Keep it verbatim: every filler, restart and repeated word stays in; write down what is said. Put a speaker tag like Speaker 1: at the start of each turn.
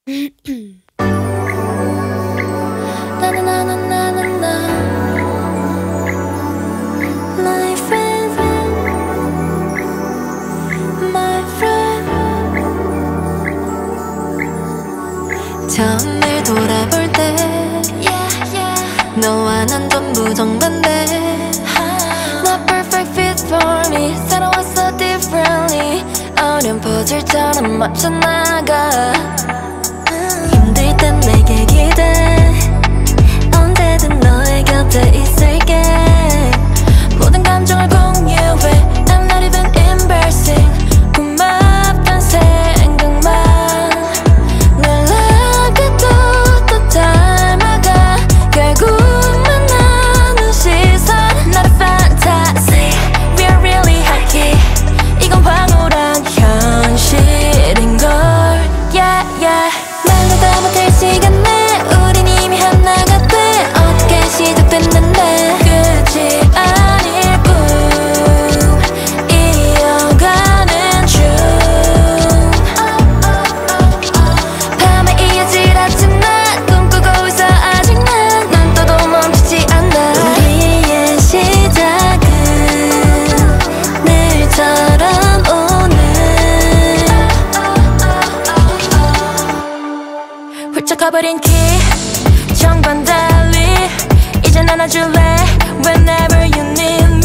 Speaker 1: 처음을 돌아볼 때 yeah, yeah. 너와 난 전부 정반대 Not perfect fit for me 살아왔어 differently 어려운 퍼즐처럼 맞춰나가 힘들 땐 내게 기대 언제든 너의 곁에 있을게 모든 감정을 공유해 I'm not even embarrassing 고맙단 생각만 놀랍게도 또 닮아가 결국 만나는 시선 Not a fantasy We're really happy 이건 황홀한 현실인걸 Yeah yeah 말로 다 못할 시간 내 우린 이미 하나가 돼 어떻게 시작됐는데 끝이 아닐 뿐 이어가는 중 밤에 이어질 아침날 꿈꾸고 있어 아직 난 난 또도 멈추지 않아 우리의 시작은 내일처럼 오늘 훌쩍 커버린 키 정반 달리 이젠 안아줄래 Whenever you need